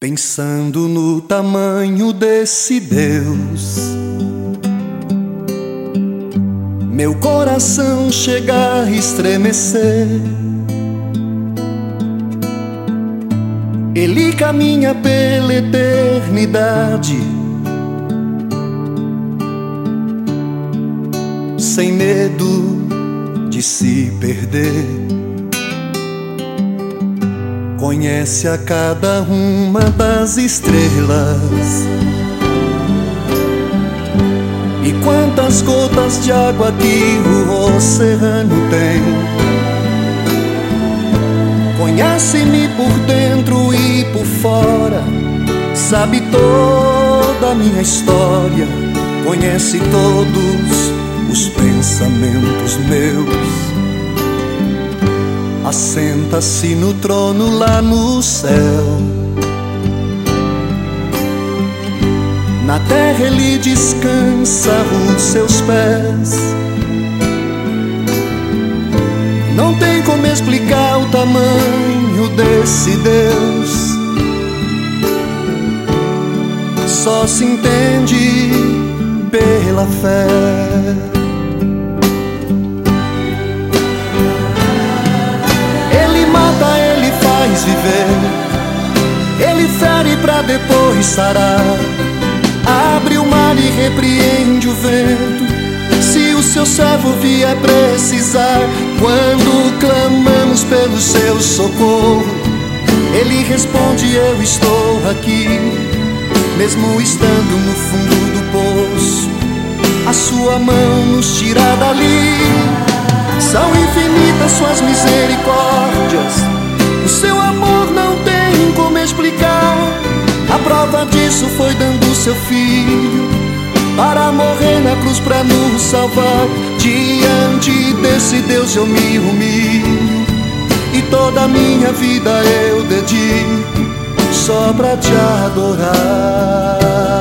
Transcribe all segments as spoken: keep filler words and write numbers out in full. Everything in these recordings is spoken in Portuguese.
Pensando no tamanho desse Deus, meu coração chega a estremecer. Ele caminha pela eternidade, sem medo de se perder. Conhece a cada uma das estrelas e quantas gotas de água que o oceano tem. Conhece-me por dentro e por fora, sabe toda a minha história, conhece todos os pensamentos meus. Assenta-se no trono lá no céu, na terra ele descansa os seus pés. Não tem como explicar o tamanho desse Deus, só se entende pela fé. Viver, ele fere pra depois sarar, abre o mar e repreende o vento, se o seu servo vier precisar. Quando clamamos pelo seu socorro, ele responde: eu estou aqui. Mesmo estando no fundo do poço, a sua mão nos tira dali. São infinitas suas misericórdias, o seu amor não tem como explicar. A prova disso foi dando seu filho para morrer na cruz pra nos salvar. Diante desse Deus eu me humilho e toda a minha vida eu dedico só pra te adorar.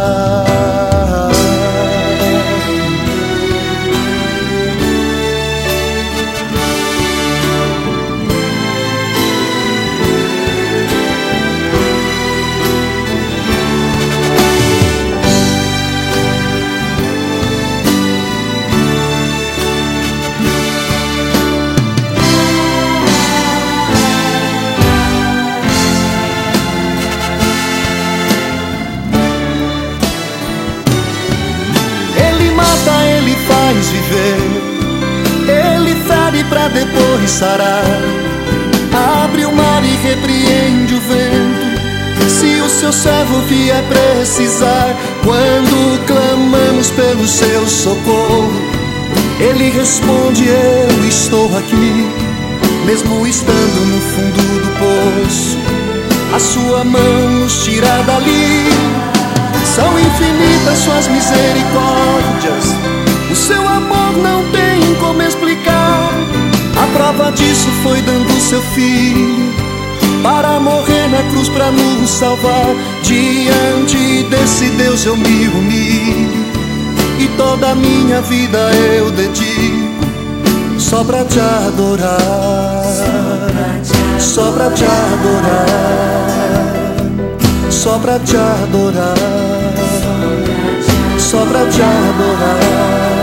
Viver, ele fere pra depois sarar, abre o mar e repreende o vento, se o seu servo vier precisar. Quando clamamos pelo seu socorro, ele responde: eu estou aqui. Mesmo estando no fundo do poço, a sua mão nos tira dali. São infinitas suas misericórdias, o seu amor não tem como explicar. A prova disso foi dando seu filho para morrer na cruz pra nos salvar. Diante desse Deus eu me humilho e toda a minha vida eu dedico só pra te adorar, só pra te adorar, só pra te adorar, só pra te adorar.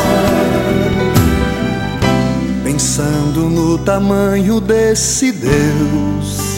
Pensando no tamanho desse Deus,